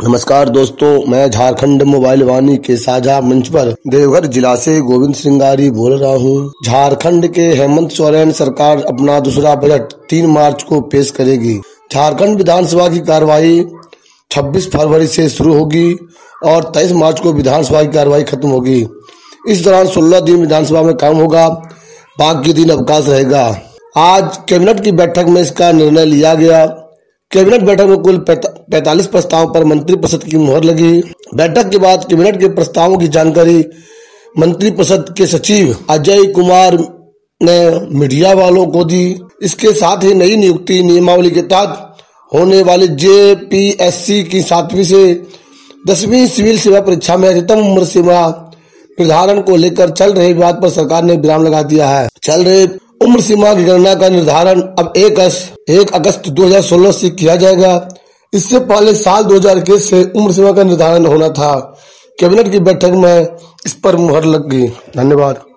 नमस्कार दोस्तों, मैं झारखंड मोबाइल वाणी के साझा मंच पर देवघर जिला से गोविंद श्रृंगारी बोल रहा हूं। झारखंड के हेमंत सोरेन सरकार अपना दूसरा बजट 3 मार्च को पेश करेगी। झारखंड विधानसभा की कार्रवाई 26 फरवरी से शुरू होगी और 23 मार्च को विधानसभा की कार्रवाई खत्म होगी। इस दौरान 16 दिन विधानसभा में काम होगा, बाकी दिन अवकाश रहेगा। आज कैबिनेट की बैठक में इसका निर्णय लिया गया। कैबिनेट बैठक में कुल 45 प्रस्तावों पर मंत्रिपरिषद की मुहर लगी। बैठक के बाद कैबिनेट के प्रस्तावों की जानकारी मंत्रिपरिषद के सचिव अजय कुमार ने मीडिया वालों को दी। इसके साथ ही नई नियुक्ति नियमावली के तहत होने वाली जेपीएससी की 7वीं से 10वीं सिविल सेवा परीक्षा में अधिकतम उम्र सीमा निर्धारण को लेकर चल रहे विवाद पर सरकार ने विराम लगा दिया है। चल रहे उम्र सीमा की गणना का निर्धारण अब 1 अगस्त 2016 से किया जाएगा। इससे पहले साल 2021 से उम्र सीमा का निर्धारण होना था। कैबिनेट की बैठक में इस पर मुहर लग गई। धन्यवाद।